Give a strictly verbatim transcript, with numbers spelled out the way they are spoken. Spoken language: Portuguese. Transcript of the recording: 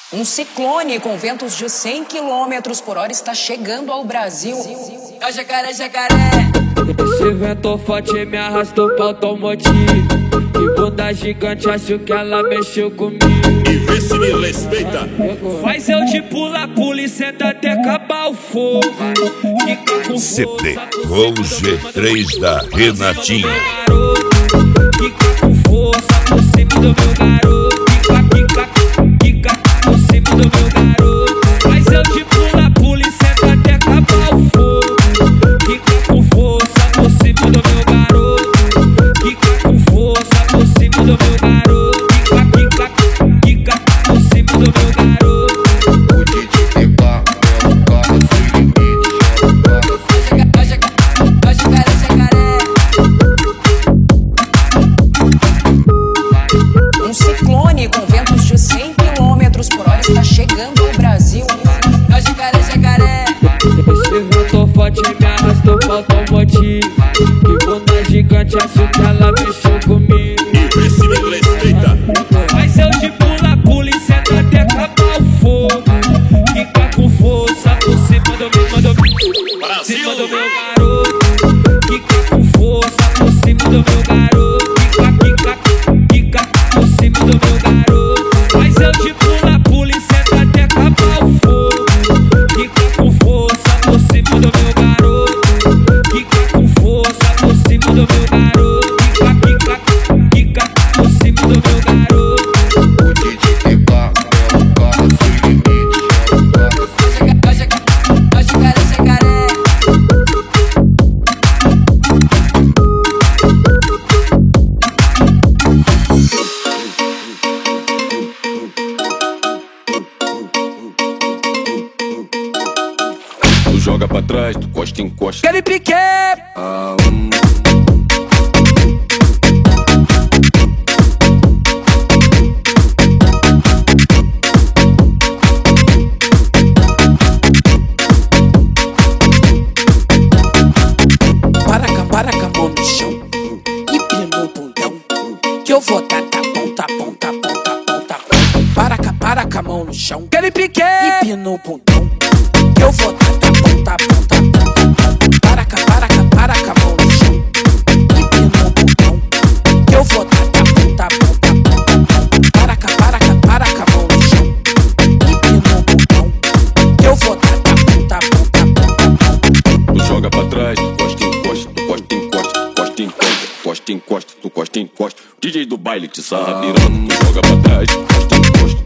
Um ciclone com ventos de cem quilômetros por hora está chegando ao Brasil. É jacaré, jacaré. Esse vento forte me arrastou pra automotivo. Que bunda gigante, acho que ela mexeu comigo. E vê se me respeita. Faz eu de pula, pula e senta até acabar o fogo. C D com G três da Renatinha. Fica com força por cima do meu garoto. Fica, fica, fica por cima do meu garoto. Faz eu de pula, pula e senta até acabar o fogo. Fica com força por cima do meu garoto. Fica com força por cima do meu garoto. Fica, fica, fica por cima do meu garoto. O D J pegar, é o carro sem limite. É jacaré, jacaré. Um ciclone com ventos de cem quilômetros por hora está chegando ao Brasil. É jacaré, jacaré. Esse vento forte me arrastou pra automotivo. Que bunda gigante, acho que ela mexeu comigo. E vê se me respeita. Mas eu de pula, pula e senta até acabar o fogo. Fica com força por cima do meu, do meu, Brasil. cima do meu garoto. Fica com força por cima do meu garoto. Fica, fica, fica por cima do meu garoto. Mas eu de pula, pula e senta até acabar o fogo. Fica com força por cima do meu garoto. Fica com força por cima do meu garoto. Fica, fica, fica por cima do meu garoto. O D J pegar, é o carro sem limite. É jacaré, jacaré. Tu joga pra trás, tu costa, encosta. Aquele pique! Ah, hum. Para cá, para cá, mão no chão e pina no bundão. Que eu vou dar tapão, tapão, tapão, tapão, tapão. Para cá, para cá, mão no chão Aquele pique! e pina no bundão. Que eu vou dar tapão, tapão, tapão, tapão. Para cá, para cá, para cá, mão no chão e pina no bundão. Que eu vou dar tapão, tapão, tapão, tapão. Para cá, para cá, para cá, mão no chão e pina no bundão. Que eu vou dar tapão, tapão, tapão, tapão. Tu joga pra trás, tu costa, encosta, tu costa, encosta, tu costa, encosta, tu costa, encosta, tu costa, encosta. D J do baile te sarra virando, tu joga pra trás, tu costa, encosta.